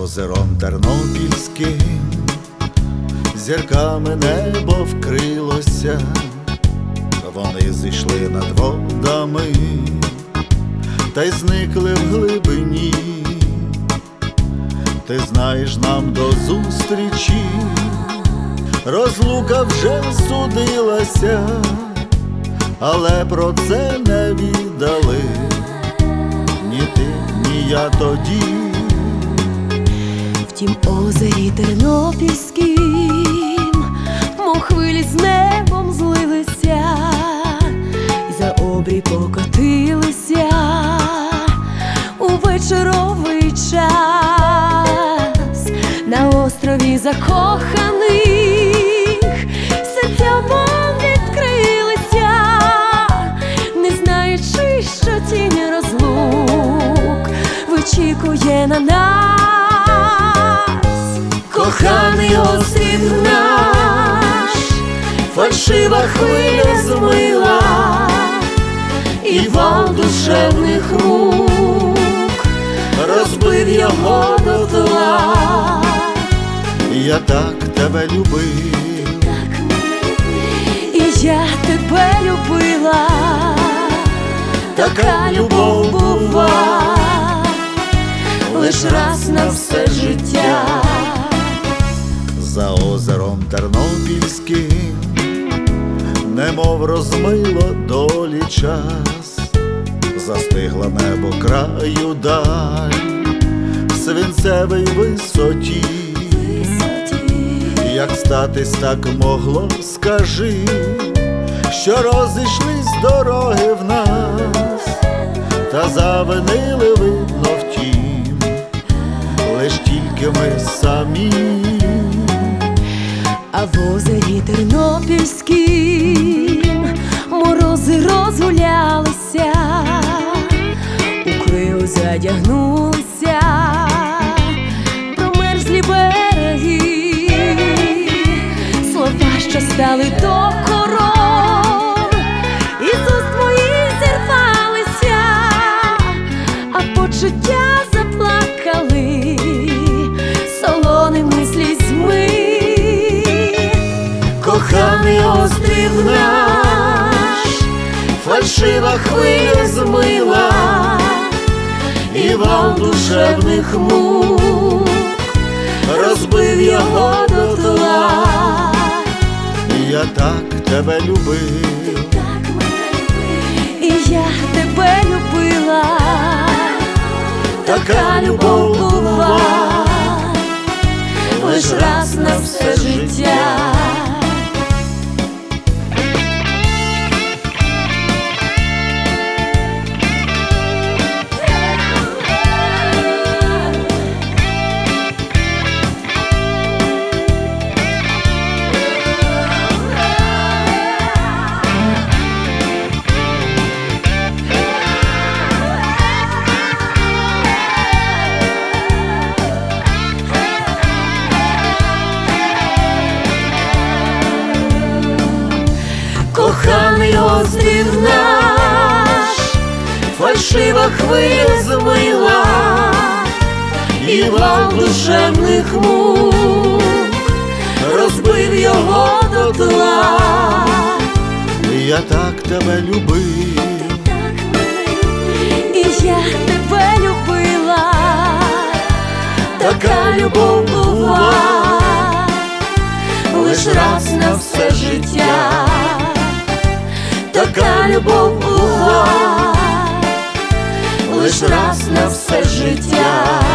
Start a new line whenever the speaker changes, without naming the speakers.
озером Тернопільським зірками небо вкрилося, вони зійшли над водами та й зникли в глибині. Ти знаєш, нам до зустрічі розлука вже судилася, але про це не віддали ні ти, ні я тоді.
В тім озері Тернопільським, мов хвилі з небом злилися, і за обрій покотилися у вечоровий час. На острові закоханих серця вам відкрилися, не знаючи, що тінь розлук вичікує на нас. Коханий острів наш фальшива хвиля змила, і вал душевних мук розбив його дотла.
Я так тебе любив,
і я тебе любила,
така любов бува
лиш раз на все життя.
За озером Тернопільським немов розмило долі час, застигла небо краю даль в свинцевій висоті. Як статись так могло, скажи, що розійшлись дороги в нас, та завинили, видно, втім, лиш тільки ми самі.
А в озері Тернопільським морози розгулялися, у крил задягнулися промерзлі береги, слова, що стали докором, із уст моїх зірвалися, а почуття заплакали солоними слізьми.
Коханий острів наш фальшива хвиля змила, і вал душевних мук розбив його дотла. Я так тебе любив,
і я тебе любила,
така любов бува
лиш раз на все життя.
Коханий острів наш фальшива хвиля змила, і вал душевних мук розбив його дотла. Я так тебе любив,
і я тебе любила,
така любов бува
лиш раз на все життя.
Така любов бува
лиш раз на все життя.